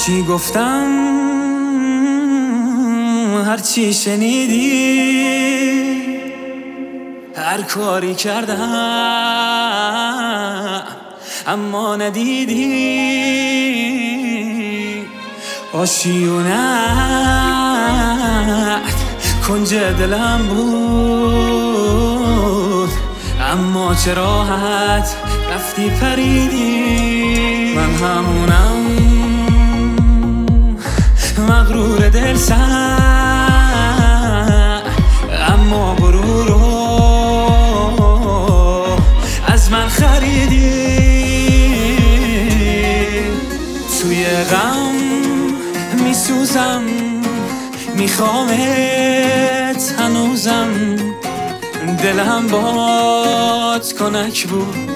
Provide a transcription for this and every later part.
چی گفتم هرچی شنیدی، هر کاری کردم اما ندیدی. آشیونت کنج دلم بود، اما چه راحت رفتی پریدی. من همونم مغرور دل سر، اما غرور رو از من خریدی. توی غم میسوزم، میخوامت هنوزم، دلم بات کنک بود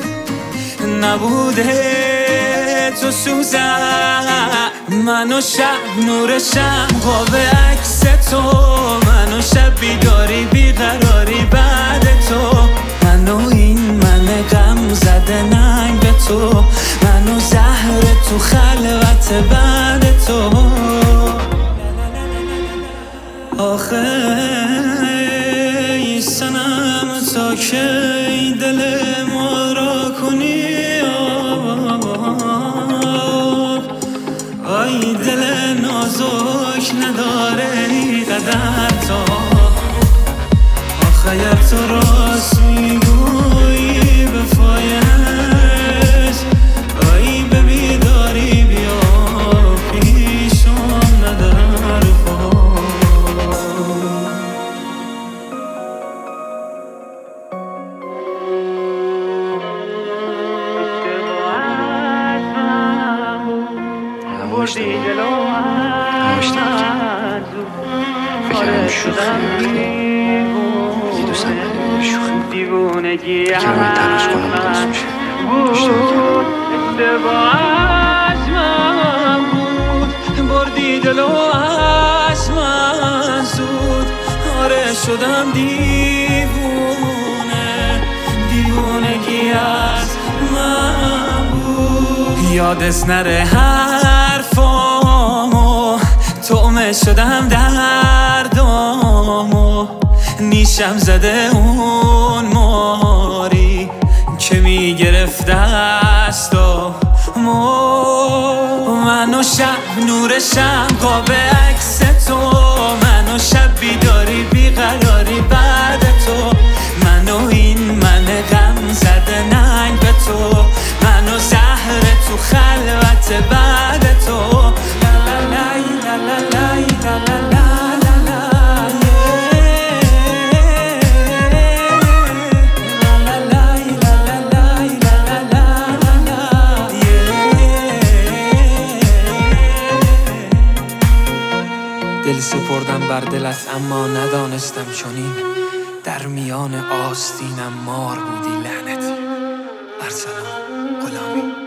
نبوده تو سوزم. من و شب نور شم قاب عکس تو، من و شب بیداری بیقراری بعد تو، من و این من غم زده ننگ به تو، من و زهر تو خلوت بعد تو. آخه ای سنم تا کی دل ما را کنی؟ آی دل نازک نداره ای قدر تو. آخه تو راست میگویی به فایش، آی به بیداری بیا پیشم ندر خود. بردی جلو فکرم شوخی دیوونگی فکرم این تلاش کنم درست میشه. اشتباهش من بود، بردی جلو از من زود. آره شدم دیوونگی از من بود. یادت نره حرفامو، طعمه شدم دردامو، نیشم زده اون ماری که میگرفت دستامو. من و شب نور شم قاب عکس تو، من و شب بیداری بیقراری بعد تو، من و این من غم زده ننگ به تو، من و زهر تو خلوت بعد تو. دل سپردم بر دلت اما ندانستم چنین، در میان آستینم مار بودی لعنتی. ارسلان غلامی.